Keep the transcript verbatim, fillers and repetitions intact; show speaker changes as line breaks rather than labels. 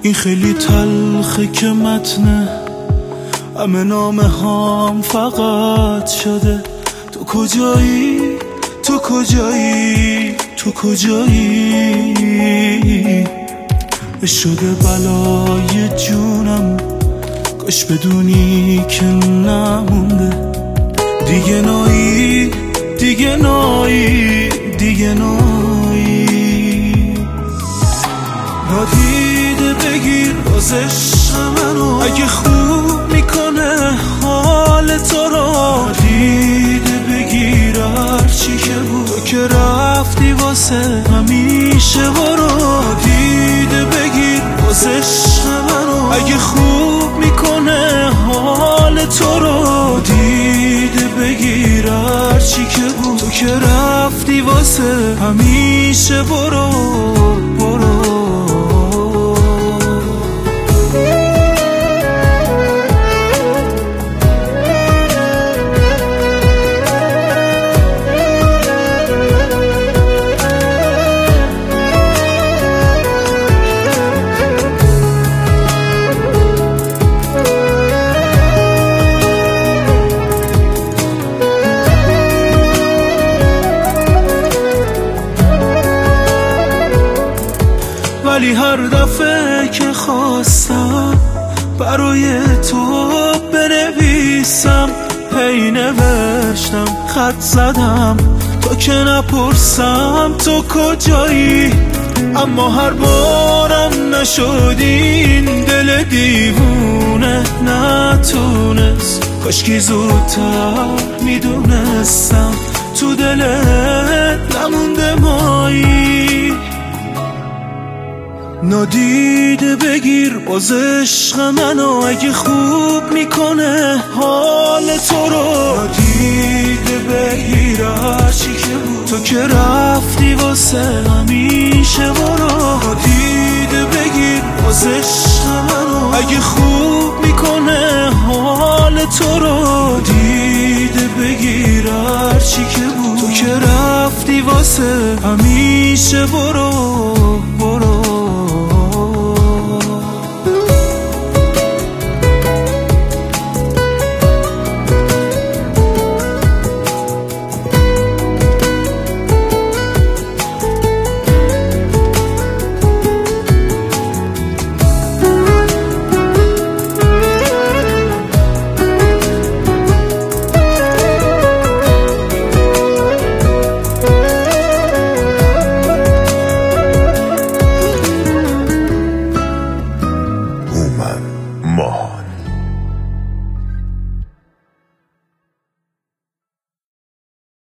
این خیلی تلخه که متنه همه نامه هام فقط شده تو کجایی، تو کجایی، تو کجایی. شده بلای جونم کاش بدونی که نمونده دیگه نایی، دیگه نایی، دیگه نایی. نادیده بگیر باز عشق منو اگه خوب میکنه حال تو رو. نادیده بگیر هرچی که بود تو که رفتی واسه همیشه برو. نادیده بگیر باز عشق منو اگه خوب میکنه حال تو رو. دیده بگیر هرچی که بود تو که رفتی واسه همیشه برو برو. ولی هر دفعه که خواستم برای تو بنویسم هی نوشتم خط زدم تو که نپرسم تو کجایی. اما هر بارم نشد این دل دیوونه نتونست کاشکی زودتر میدونستم تو دلت نمونده مایی. نادیده بگیر باز عشق منو اگه خوب میکنه حال تو رو. نادیده بگیر هرچی که بود تو که رفتی واسه همیشه برو. نادیده بگیر باز عشق منو اگه خوب میکنه حال تو رو. دیده بگیر هرچی که بود تو که رفتی واسه همیشه برو.